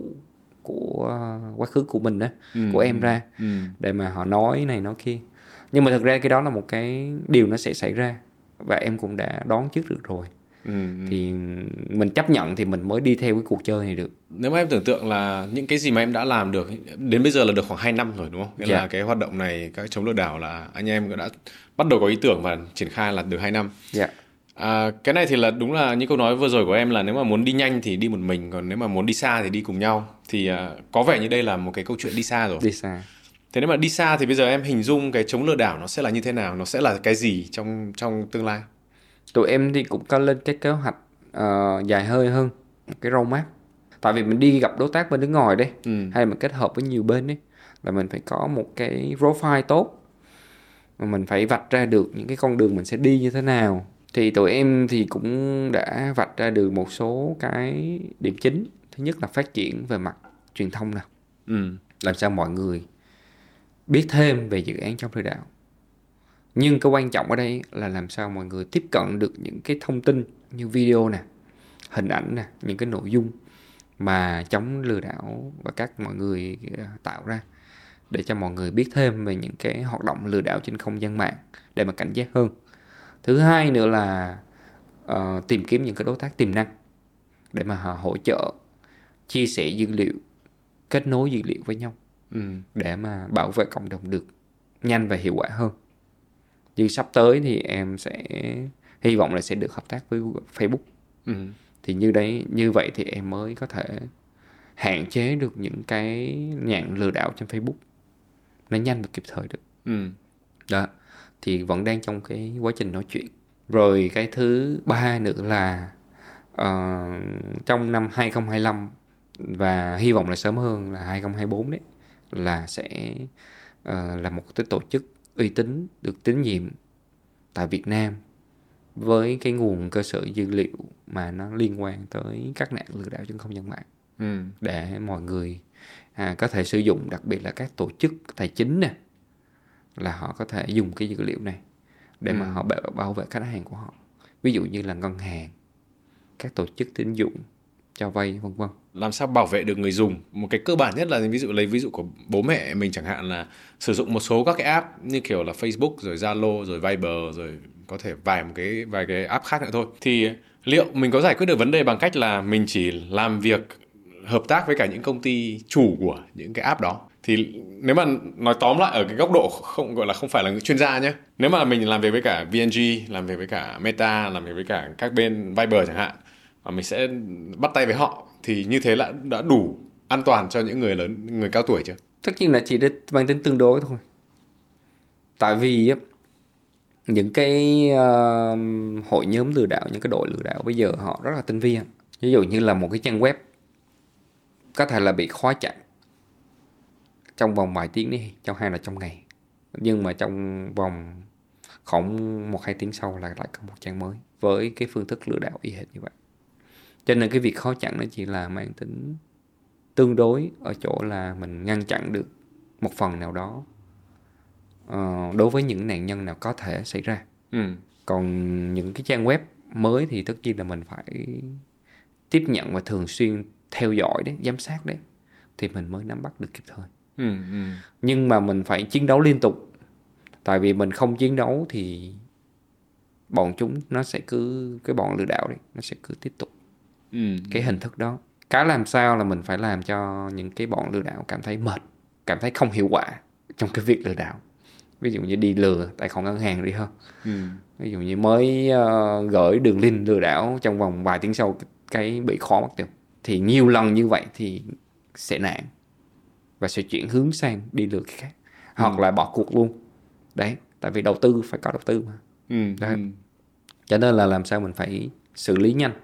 B: của quá khứ của mình đó, ừ, của em ra, ừ. để mà họ nói này nói kia. Nhưng mà thực ra cái đó là một cái điều nó sẽ xảy ra và em cũng đã đoán trước được rồi. Ừ, ừ. Thì mình chấp nhận thì mình mới đi theo cái cuộc chơi này được.
A: Nếu mà em tưởng tượng là những cái gì mà em đã làm được đến bây giờ là được khoảng hai năm rồi đúng không? Nghĩa dạ. là cái hoạt động này, các chống lừa đảo là anh em đã bắt đầu có ý tưởng và triển khai là được hai năm. Dạ. À, cái này thì là đúng là như câu nói vừa rồi của em là nếu mà muốn đi nhanh thì đi một mình, còn nếu mà muốn đi xa thì đi cùng nhau. Thì uh, có vẻ như đây là một cái câu chuyện đi xa rồi.
B: Đi xa.
A: Thế nếu mà đi xa thì bây giờ em hình dung cái chống lừa đảo nó sẽ là như thế nào? Nó sẽ là cái gì trong trong tương lai?
B: Tụi em thì cũng có lên cái kế hoạch uh, dài hơi hơn, một cái roadmap. Tại vì mình đi gặp đối tác bên nước ngoài đấy, ừ. hay mình kết hợp với nhiều bên đấy, là mình phải có một cái profile tốt, mà mình phải vạch ra được những cái con đường mình sẽ đi như thế nào. Thì tụi em thì cũng đã vạch ra được một số cái điểm chính. Thứ nhất là phát triển về mặt truyền thông nè, ừ. làm sao mọi người biết thêm về dự án chống lừa đảo. Nhưng cái quan trọng ở đây là làm sao mọi người tiếp cận được những cái thông tin như video nè, hình ảnh nè, những cái nội dung mà chống lừa đảo và các mọi người tạo ra, để cho mọi người biết thêm về những cái hoạt động lừa đảo trên không gian mạng để mà cảnh giác hơn. Thứ hai nữa là uh, tìm kiếm những cái đối tác tiềm năng để mà họ hỗ trợ, chia sẻ dữ liệu, kết nối dữ liệu với nhau, ừ. để mà bảo vệ cộng đồng được nhanh và hiệu quả hơn. Như sắp tới thì em sẽ hy vọng là sẽ được hợp tác với Facebook. Ừ. Thì như đấy, như vậy thì em mới có thể hạn chế được những cái nhạn lừa đảo trên Facebook nó nhanh và kịp thời được. Ừ. Đó, thì vẫn đang trong cái quá trình nói chuyện. Rồi cái thứ ba nữa là uh, trong năm hai không hai lăm và hy vọng là sớm hơn là hai không hai tư đấy, là sẽ uh, là một cái tổ chức uy tín, được tín nhiệm tại Việt Nam với cái nguồn cơ sở dữ liệu mà nó liên quan tới các nạn lừa đảo trên không gian mạng, ừ. để mọi người à, có thể sử dụng, đặc biệt là các tổ chức tài chính nè, là họ có thể dùng cái dữ liệu này để ừ. mà họ bảo, bảo vệ khách hàng của họ. Ví dụ như là ngân hàng, các tổ chức tín dụng cho vay vân vân.
A: Làm sao bảo vệ được người dùng? Một cái cơ bản nhất là ví dụ lấy ví dụ của bố mẹ mình chẳng hạn, là sử dụng một số các cái app như kiểu là Facebook, rồi Zalo, rồi Viber, rồi có thể vài một cái vài cái app khác nữa thôi. Thì liệu mình có giải quyết được vấn đề bằng cách là mình chỉ làm việc hợp tác với cả những công ty chủ của những cái app đó? Thì nếu mà nói tóm lại ở cái góc độ không gọi là không phải là chuyên gia nhé, nếu mà mình làm việc với cả vê en giê, làm việc với cả Meta, làm việc với cả các bên Viber chẳng hạn, và mình sẽ bắt tay với họ, thì như thế là đã đủ an toàn cho những người lớn, người cao tuổi chưa?
B: Tất nhiên là chỉ mang tính tương đối thôi. Tại vì những cái uh, hội nhóm lừa đảo, những cái đội lừa đảo bây giờ họ rất là tinh vi. Ví dụ như là một cái trang web có thể là bị khóa chặn trong vòng vài tiếng đi, trong hay là trong ngày, nhưng mà trong vòng khoảng một hai tiếng sau là lại có một trang mới với cái phương thức lừa đảo y hệt như vậy. Cho nên cái việc khó chặn nó chỉ là mang tính tương đối ở chỗ là mình ngăn chặn được một phần nào đó uh, đối với những nạn nhân nào có thể xảy ra. Ừ. Còn những cái trang web mới thì tất nhiên là mình phải tiếp nhận và thường xuyên theo dõi đấy, giám sát đấy, thì mình mới nắm bắt được kịp thời.
A: Ừ, ừ.
B: Nhưng mà mình phải chiến đấu liên tục. Tại vì mình không chiến đấu thì bọn chúng nó sẽ cứ, cái bọn lừa đảo đấy nó sẽ cứ tiếp tục
A: Ừ,
B: cái hình thức đó. Cái làm sao là mình phải làm cho những cái bọn lừa đảo cảm thấy mệt, cảm thấy không hiệu quả trong cái việc lừa đảo. Ví dụ như đi lừa tài khoản ngân hàng đi ha.
A: ừ.
B: Ví dụ như mới uh, gửi đường link lừa đảo, trong vòng vài tiếng sau cái bị khó mất tiêu. Thì nhiều lần như vậy thì sẽ nản và sẽ chuyển hướng sang đi lừa cái khác, hoặc ừ. là bỏ cuộc luôn. Đấy, tại vì đầu tư phải có đầu tư mà.
A: Ừ,
B: Đấy.
A: ừ.
B: Cho nên là làm sao mình phải xử lý nhanh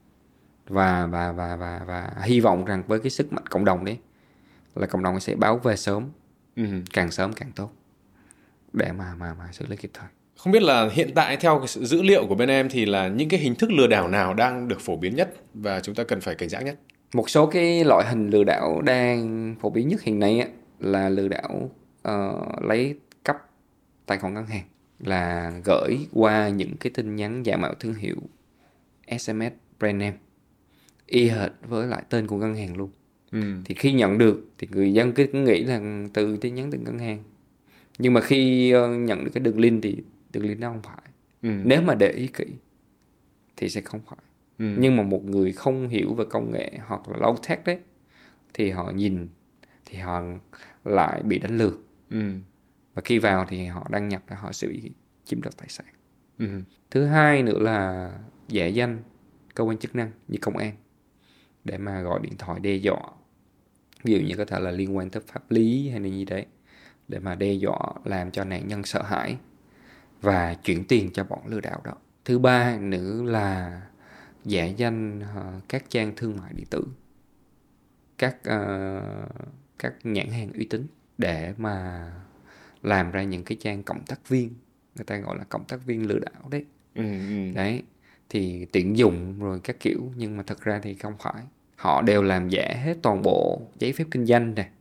B: và và và và và hy vọng rằng với cái sức mạnh cộng đồng đấy là cộng đồng sẽ báo về sớm, ừ. càng sớm càng tốt để mà mà mà xử lý kịp thời.
A: Không biết là hiện tại theo cái sự dữ liệu của bên em thì là những cái hình thức lừa đảo nào đang được phổ biến nhất và chúng ta cần phải cảnh giác nhất?
B: Một số cái loại hình lừa đảo đang phổ biến nhất hiện nay á, là lừa đảo uh, lấy cắp tài khoản ngân hàng, là gửi qua những cái tin nhắn giả mạo thương hiệu, ét em ét brand name y hệt với lại tên của ngân hàng luôn. Ừ. Thì khi nhận được thì người dân cứ nghĩ là từ tin nhắn từ ngân hàng, nhưng mà khi nhận được cái đường link thì đường link đó không phải. Ừ. Nếu mà để ý kỹ thì sẽ không phải. Ừ. Nhưng mà một người không hiểu về công nghệ hoặc là low tech đấy thì họ nhìn thì họ lại bị đánh lừa. Ừ. Và khi vào thì họ đăng nhập là họ sẽ bị chiếm đoạt tài sản. Ừ. Thứ hai nữa là giả danh cơ quan chức năng như công an để mà gọi điện thoại đe dọa, ví dụ như có thể là liên quan tới pháp lý hay là gì đấy, để mà đe dọa làm cho nạn nhân sợ hãi và chuyển tiền cho bọn lừa đảo đó. Thứ ba nữa là giả danh uh, các trang thương mại điện tử, các uh, các nhãn hàng uy tín để mà làm ra những cái trang cộng tác viên, người ta gọi là cộng tác viên lừa đảo đấy. Ừ, ừ. Đấy thì tuyển dụng rồi các kiểu, nhưng mà thật ra thì không phải. Họ đều làm giả hết toàn bộ giấy phép kinh doanh nè,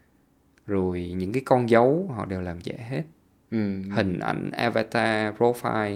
B: rồi những cái con dấu họ đều làm giả hết. Ừ. Hình ảnh avatar profile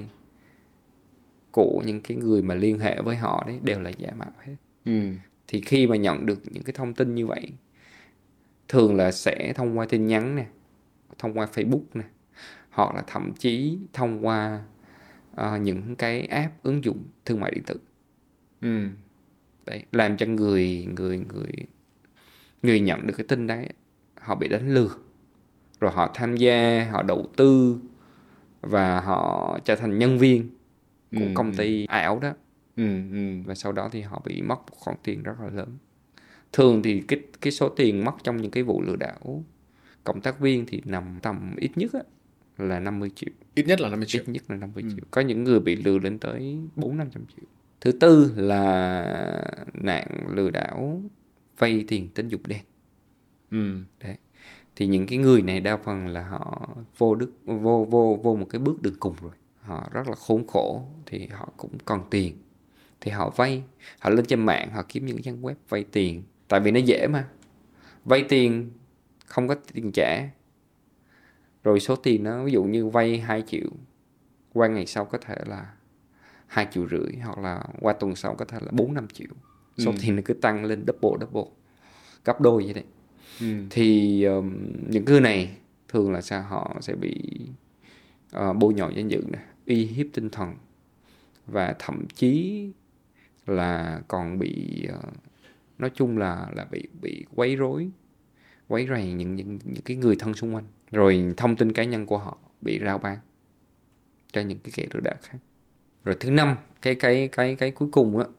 B: của những cái người mà liên hệ với họ đấy đều là giả mạo hết. Ừ. Thì khi mà nhận được những cái thông tin như vậy, thường là sẽ thông qua tin nhắn nè, thông qua Facebook nè, hoặc là thậm chí thông qua uh, những cái app ứng dụng thương mại điện tử. Ừ. Đấy, làm cho người người người người nhận được cái tin đấy họ bị đánh lừa, rồi họ tham gia, họ đầu tư và họ trở thành nhân viên của ừ, công ty ừ. ảo đó. Ừ, ừ. Và sau đó thì họ bị mất một khoản tiền rất là lớn. Thường thì cái cái số tiền mất trong những cái vụ lừa đảo cộng tác viên thì nằm tầm ít nhất á, là năm mươi triệu.
A: Ít nhất là năm mươi triệu.
B: Ít nhất là năm mươi ừ. triệu. Có những người bị lừa lên tới bốn trăm năm trăm triệu. Thứ tư là nạn lừa đảo vay tiền tín dụng đen. Ừ. Đấy. Thì những cái người này đa phần là họ vô đức vô vô vô một cái bước đường cùng rồi. Họ rất là khốn khổ thì họ cũng còn tiền. Thì họ vay, họ lên trên mạng, họ kiếm những trang web vay tiền. Tại vì nó dễ mà. Vay tiền không có tiền trả. Rồi số tiền nó ví dụ như vay hai triệu, qua ngày sau có thể là hai triệu rưỡi, hoặc là qua tuần sau có thể là bốn năm triệu. Số ừ. tiền nó cứ tăng lên double double, gấp đôi vậy đấy. Ừ. Thì um, những cái này thường là sao họ sẽ bị uh, bôi nhọ danh dự này, uy hiếp tinh thần, và thậm chí là còn bị uh, nói chung là là bị bị quấy rối, quấy rầy những những những cái người thân xung quanh, rồi thông tin cá nhân của họ bị rao bán cho những cái kẻ lừa đảo khác. Rồi thứ năm, cái cái cái cái cuối cùng á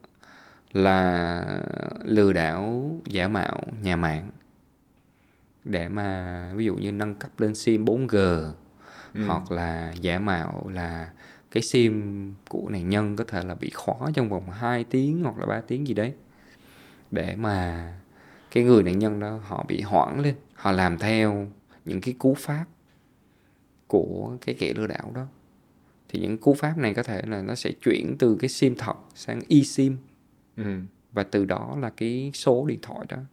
B: là lừa đảo giả mạo nhà mạng để mà ví dụ như nâng cấp lên sim bốn G, ừ. hoặc là giả mạo là cái sim của nạn nhân có thể là bị khóa trong vòng hai tiếng hoặc là ba tiếng gì đấy, để mà cái người nạn nhân đó họ bị hoảng lên, họ làm theo những cái cú pháp của cái kẻ lừa đảo đó. Thì những cú pháp này có thể là nó sẽ chuyển từ cái sim thật sang eSIM, ừ. và từ đó là cái số điện thoại đó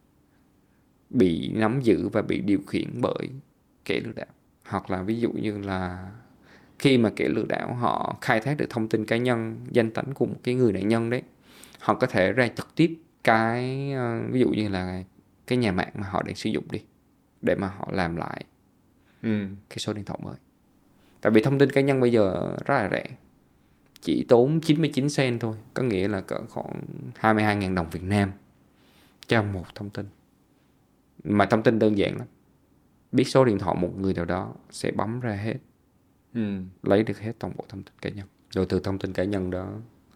B: bị nắm giữ và bị điều khiển bởi kẻ lừa đảo. Hoặc là ví dụ như là khi mà kẻ lừa đảo họ khai thác được thông tin cá nhân, danh tánh của một cái người nạn nhân đấy, họ có thể ra trực tiếp cái uh, ví dụ như là cái nhà mạng mà họ đang sử dụng đi, để mà họ làm lại
A: ừ.
B: cái số điện thoại mới. Tại vì thông tin cá nhân bây giờ rất là rẻ, chỉ tốn chín mươi chín cent thôi, có nghĩa là cỡ khoảng hai mươi hai nghìn đồng Việt Nam cho một thông tin. Mà thông tin đơn giản lắm, biết số điện thoại một người nào đó sẽ bấm ra hết,
A: Ừ.
B: lấy được hết toàn bộ thông tin cá nhân. Rồi từ thông tin cá nhân đó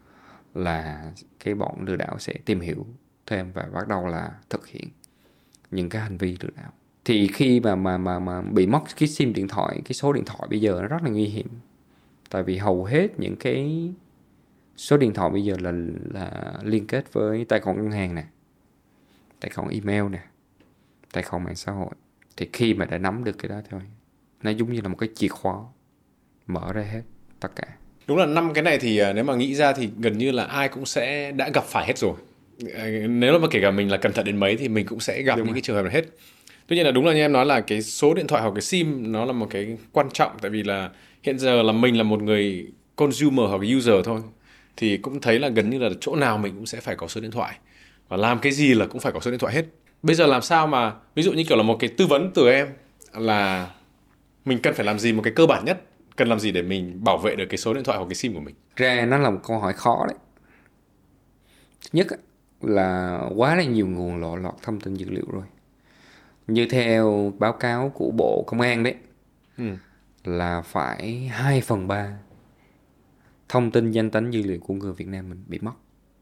B: là cái bọn lừa đảo sẽ tìm hiểu thêm và bắt đầu là thực hiện những cái hành vi lừa đảo. Thì khi mà mà mà mà bị mất cái sim điện thoại, cái số điện thoại bây giờ nó rất là nguy hiểm. Tại vì hầu hết những cái số điện thoại bây giờ là là liên kết với tài khoản ngân hàng nè, tài khoản email nè, tài khoản mạng xã hội. Thì khi mà đã nắm được cái đó thôi, nó giống như là một cái chìa khóa mở ra hết tất cả.
A: Đúng là năm cái này thì nếu mà nghĩ ra thì gần như là ai cũng sẽ đã gặp phải hết rồi. Nếu mà kể cả mình là cẩn thận đến mấy thì mình cũng sẽ gặp đúng những rồi. Cái trường hợp này hết. Tuy nhiên là đúng là như em nói là cái số điện thoại hoặc cái sim nó là một cái quan trọng. Tại vì là hiện giờ là mình là một người consumer hoặc user thôi, thì cũng thấy là gần như là chỗ nào mình cũng sẽ phải có số điện thoại, và làm cái gì là cũng phải có số điện thoại hết. Bây giờ làm sao mà ví dụ như kiểu là một cái tư vấn từ em là mình cần phải làm gì, một cái cơ bản nhất, cần làm gì để mình bảo vệ được cái số điện thoại hoặc cái sim của mình?
B: Ra nó là một câu hỏi khó đấy. Thứ nhất là quá là nhiều nguồn lộ lọt thông tin dữ liệu rồi. Như theo báo cáo của Bộ Công an đấy, ừ. là phải hai phần ba thông tin danh tính dữ liệu của người Việt Nam mình bị mất,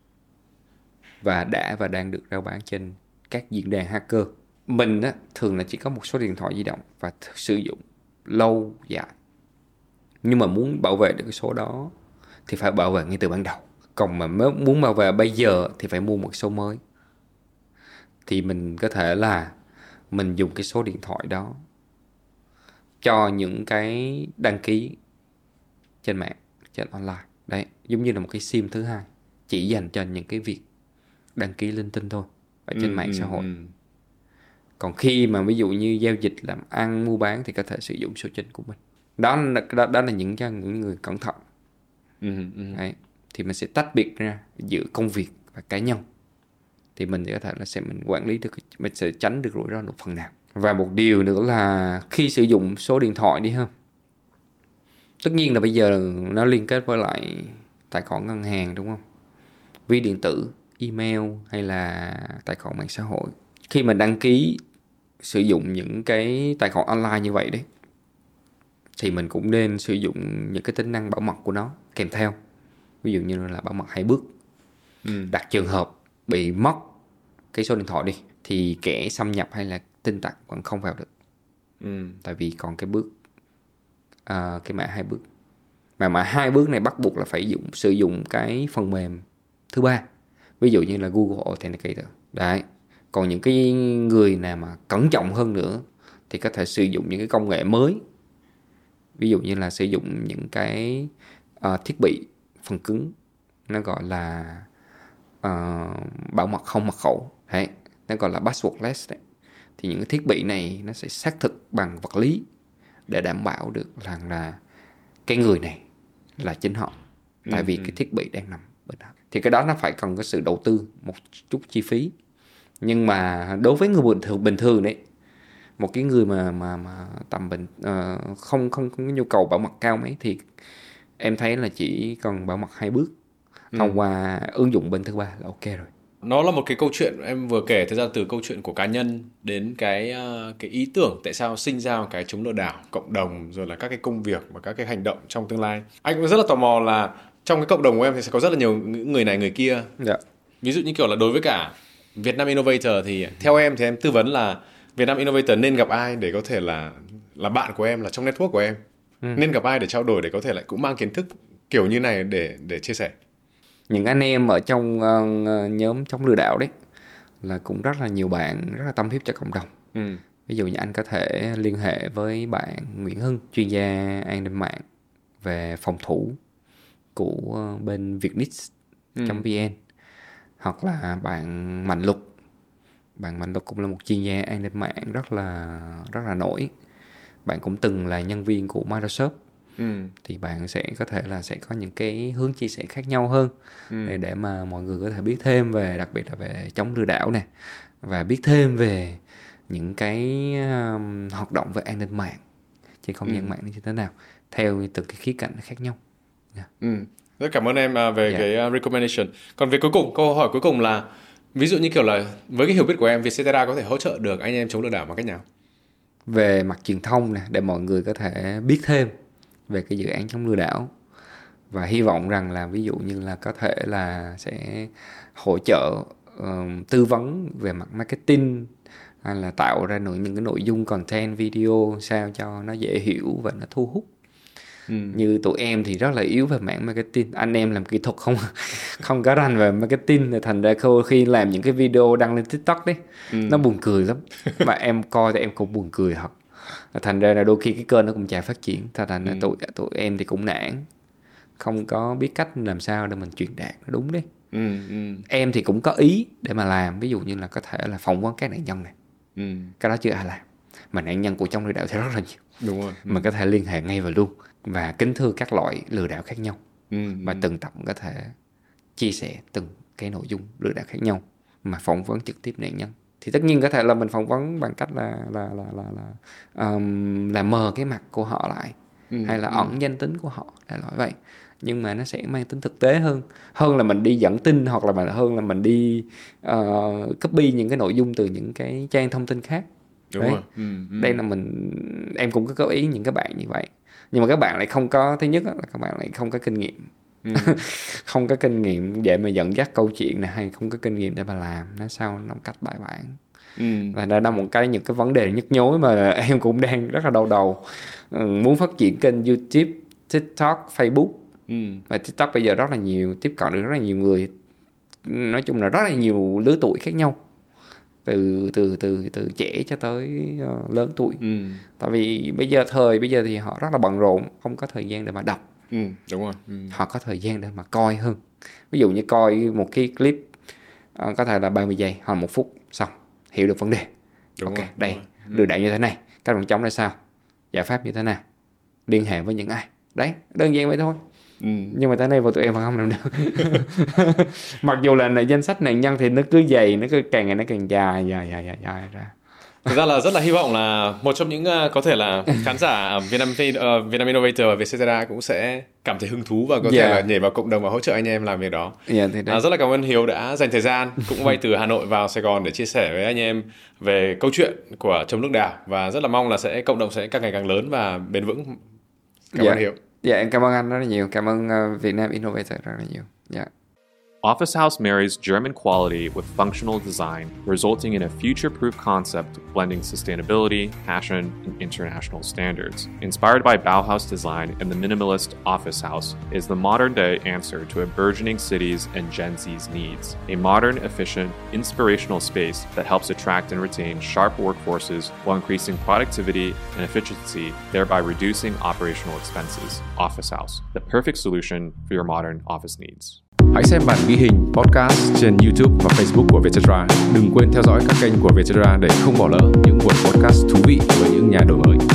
B: và đã và đang được rao bán trên các diễn đàn hacker. Mình á, thường là chỉ có một số điện thoại di động và sử dụng lâu dài. Nhưng mà muốn bảo vệ được cái số đó thì phải bảo vệ ngay từ ban đầu. Còn mà muốn bảo vệ bây giờ thì phải mua một số mới. Thì mình có thể là mình dùng cái số điện thoại đó cho những cái đăng ký trên mạng, trên online. Đấy, giống như là một cái sim thứ hai, chỉ dành cho những cái việc đăng ký linh tinh thôi ở trên ừ, mạng xã hội. Ừ. Còn khi mà ví dụ như giao dịch làm ăn, mua bán thì có thể sử dụng số chính của mình. Đó, đó, đó là những cho những người cẩn thận. Ừ, ừ. Đấy, thì mình sẽ tách biệt ra giữa công việc và cá nhân. Thì mình có thể là sẽ mình quản lý được, mình sẽ tránh được rủi ro một phần nào. Và một điều nữa là khi sử dụng số điện thoại đi ha, tất nhiên là bây giờ nó liên kết với lại tài khoản ngân hàng đúng không? Ví điện tử, email hay là tài khoản mạng xã hội. Khi mình đăng ký sử dụng những cái tài khoản online như vậy đấy, thì mình cũng nên sử dụng những cái tính năng bảo mật của nó kèm theo. Ví dụ như là bảo mật hai bước. Ừ. Đặt trường hợp bị mất cái số điện thoại đi, thì kẻ xâm nhập hay là tin tặc vẫn không vào được. Ừ. Tại vì còn cái bước uh, cái mã hai bước. Mà mã hai bước này bắt buộc là phải dùng sử dụng cái phần mềm thứ ba, ví dụ như là Google Authenticator. Đấy. Còn những cái người nào mà cẩn trọng hơn nữa thì có thể sử dụng những cái công nghệ mới, ví dụ như là sử dụng những cái uh, thiết bị phần cứng, nó gọi là uh, bảo mật không mật khẩu. Đấy. Nó gọi là passwordless đấy. Thì những cái thiết bị này nó sẽ xác thực bằng vật lý để đảm bảo được rằng là cái người này là chính họ, tại vì ừ, cái thiết bị đang nằm bên đó. Thì cái đó nó phải cần có sự đầu tư một chút chi phí. Nhưng mà đối với người bình thường bình thường đấy, một cái người mà mà mà tầm bình uh, không không không có nhu cầu bảo mật cao mấy, thì em thấy là chỉ cần bảo mật hai bước thông ừ. qua ứng dụng bên thứ ba là ok rồi.
A: Nó là một cái câu chuyện em vừa kể, thực ra từ câu chuyện của cá nhân đến cái cái ý tưởng tại sao sinh ra một cái chống lừa đảo cộng đồng, rồi là các cái công việc và các cái hành động trong tương lai. Anh cũng rất là tò mò là trong cái cộng đồng của em thì sẽ có rất là nhiều người này người kia. Dạ. Ví dụ như kiểu là đối với cả Vietnam Innovator thì theo em thì em tư vấn là Vietnam Innovator nên gặp ai để có thể là là bạn của em, là trong network của em. Ừ. Nên gặp ai để trao đổi, để có thể lại cũng mang kiến thức kiểu như này để để chia sẻ.
B: Những anh em ở trong uh, nhóm chống lừa đảo đấy là cũng rất là nhiều bạn rất là tâm huyết cho cộng đồng. Ừ. Ví dụ như anh có thể liên hệ với bạn Nguyễn Hưng, chuyên gia an ninh mạng về phòng thủ của bên vietnix chấm vn. Ừ. Hoặc là bạn Mạnh Lục. Bạn Mạnh Lục cũng là một chuyên gia an ninh mạng rất là rất là nổi. Bạn cũng từng là nhân viên của Microsoft. ừ. thì bạn sẽ có thể là sẽ có những cái hướng chia sẻ khác nhau hơn ừ. để, để mà mọi người có thể biết thêm về, đặc biệt là về chống lừa đảo này, và biết thêm về những cái um, hoạt động về an ninh mạng trên không gian ừ. mạng như thế nào theo từng cái khía cạnh khác nhau. Yeah.
A: Ừ. Rất cảm ơn em về yeah. cái recommendation. Còn về cuối cùng, câu hỏi cuối cùng là ví dụ như kiểu là với cái hiểu biết của em, Vietcetera có thể hỗ trợ được anh em chống lừa đảo bằng cách nào?
B: Về mặt truyền thông nè, để mọi người có thể biết thêm về cái dự án chống lừa đảo, và hy vọng rằng là ví dụ như là có thể là sẽ hỗ trợ uh, tư vấn về mặt marketing, hay là tạo ra nội những cái nội dung content video sao cho nó dễ hiểu và nó thu hút. Ừ. Như tụi em thì rất là yếu về mảng marketing, anh em làm kỹ thuật không không có rành về marketing, thì thành ra khi làm những cái video đăng lên TikTok đấy ừ. nó buồn cười lắm, mà em coi thì em cũng buồn cười thật, thành ra là đôi khi cái kênh nó cũng chả phát triển, thành ra ừ. tụi tụi em thì cũng nản, không có biết cách làm sao để mình truyền đạt nó đúng đấy. ừ, ừ. Em thì cũng có ý để mà làm, ví dụ như là có thể là phỏng vấn các nạn nhân này, ừ. cái đó chưa ai làm, mà nạn nhân của trong lừa đảo thì rất là nhiều. Đúng rồi. Ừ. Mình có thể liên hệ ngay vào luôn và kính thưa các loại lừa đảo khác nhau, ừ, và ừ. từng tập có thể chia sẻ từng cái nội dung lừa đảo khác nhau mà phỏng vấn trực tiếp nạn nhân. Thì tất nhiên có thể là mình phỏng vấn bằng cách là là là là là, um, là mờ cái mặt của họ lại, ừ, hay là ừ. ẩn danh tính của họ, đại loại vậy. Nhưng mà nó sẽ mang tính thực tế hơn hơn là mình đi dẫn tin, hoặc là mình hơn là mình đi uh, copy những cái nội dung từ những cái trang thông tin khác. Đúng rồi. Ừ, ừ. Đây là mình em cũng có góp ý những các bạn như vậy, nhưng mà các bạn lại không có, thứ nhất là các bạn lại không có kinh nghiệm, ừ. không có kinh nghiệm để mà dẫn dắt câu chuyện này, hay không có kinh nghiệm để mà làm nó sao nó một cách bài bản. ừ. Và đó là một cái những cái vấn đề nhức nhối mà em cũng đang rất là đau đầu. ừ, muốn phát triển kênh YouTube, TikTok, Facebook, ừ. và TikTok bây giờ rất là nhiều, tiếp cận được rất là nhiều người, nói chung là rất là nhiều lứa tuổi khác nhau, từ từ từ từ trẻ cho tới uh, lớn tuổi. ừ. Tại vì bây giờ thời bây giờ thì họ rất là bận rộn, không có thời gian để mà đọc.
A: ừ, đúng rồi. ừ.
B: Họ có thời gian để mà coi hơn. Ví dụ như coi một cái clip uh, có thể là ba mươi giây hoặc một phút, xong hiểu được vấn đề. Đúng ok, rồi, đây lừa đảo như thế này, các bạn chống ra sao, giải pháp như thế nào, liên hệ với những ai, đấy, đơn giản vậy thôi. Ừ. Nhưng mà tới nay vào tụi em vẫn không làm được. Mặc dù là danh sách nạn nhân thì nó cứ dày, nó cứ càng ngày nó càng dài dài dài dài, dài ra.
A: Thực ra là rất là hy vọng là một trong những uh, có thể là khán giả Vietnam uh, Vietnam Innovator và Vietcetera cũng sẽ cảm thấy hứng thú và có yeah. thể là nhảy vào cộng đồng và hỗ trợ anh em làm việc đó. Yeah, à, rất là cảm ơn Hiếu đã dành thời gian cũng bay từ Hà Nội vào Sài Gòn để chia sẻ với anh em về câu chuyện của chống lừa đảo, và rất là mong là sẽ cộng đồng sẽ càng ngày càng lớn và bền vững. Cảm yeah. ơn Hiếu.
B: Dạ, em cảm ơn anh rất là nhiều. Cảm ơn uh, Vietnam Innovator rất là nhiều. Dạ. Yeah.
C: Office House marries German quality with functional design, resulting in a future-proof concept blending sustainability, passion, and international standards. Inspired by Bauhaus design and the minimalist office house is the modern-day answer to a burgeoning city's and Gen Z's needs. A modern, efficient, inspirational space that helps attract and retain sharp workforces while increasing productivity and efficiency, thereby reducing operational expenses. Office House, the perfect solution for your modern office needs.
A: Hãy xem bản ghi hình podcast trên YouTube và Facebook của Vietcetera. Đừng quên theo dõi các kênh của Vietcetera để không bỏ lỡ những buổi podcast thú vị với những nhà đổi mới.